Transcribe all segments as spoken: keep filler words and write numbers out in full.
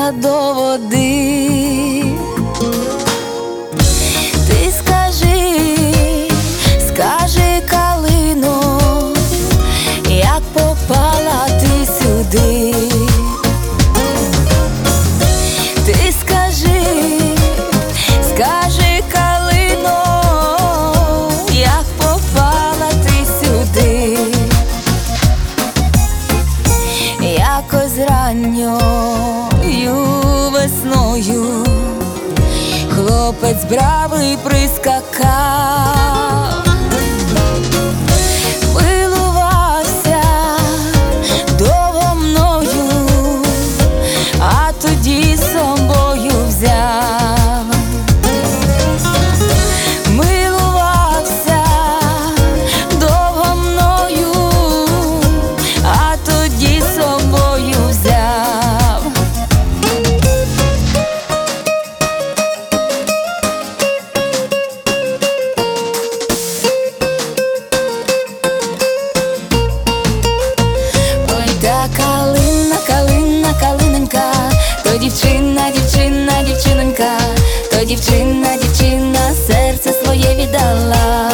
котиться до води. Ти скажи, скажи, калино, як попала ти сюди. Ти скажи, скажи, калино, як попала ти сюди. Якось ранньою весною хлопець бравий прискакав, милувався довго мною, а тоді з собою взяв. Милувався довго мною, а тоді з собою взяв. Ой, та калина, калина, калинонька, то дівчина, дівчина, дівчинонька, то дівчина, дівчина, серце своє віддала.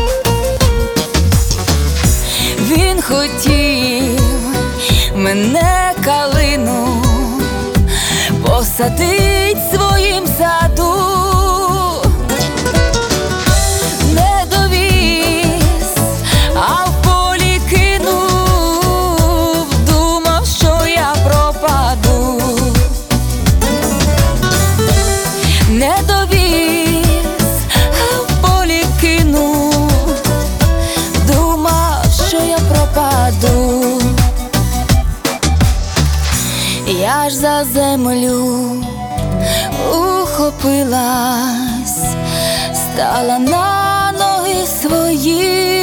Він хотів мене, калину, посадить в своїм саду. Не довіз, а в полі кинув, думав, що я пропаду. Не довіз, а в полі кинув, думав, що я пропаду. Я ж за землю ухопилась, стала на ноги свої.